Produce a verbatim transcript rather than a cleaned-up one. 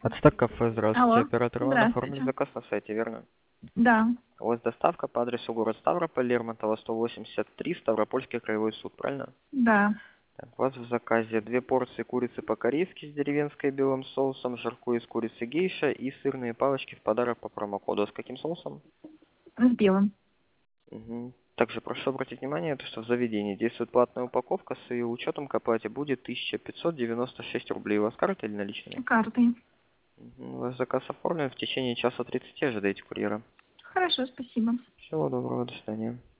Ацтек кафе, здравствуйте. Алло, Оператор Иван, оформили здравствуйте. заказ на сайте, верно? Да, У вас доставка по адресу город Ставрополь, Лермонтова, сто восемьдесят три, Ставропольский краевой суд, правильно? да. Так, у вас в заказе две порции курицы по-корейски с деревенской белым соусом, жарку из курицы гейша и сырные палочки в подарок по промокоду. А с каким соусом? С белым. Мгм. Также прошу обратить внимание, то, что в заведении действует платная упаковка, с ее учетом к оплате будет тысяча пятьсот девяносто шесть рублей. У вас карта или наличными? Картой. Мгм. У вас заказ оформлен, в течение часа тридцати ожидайте курьера. Хорошо, спасибо. Всего доброго, до свидания.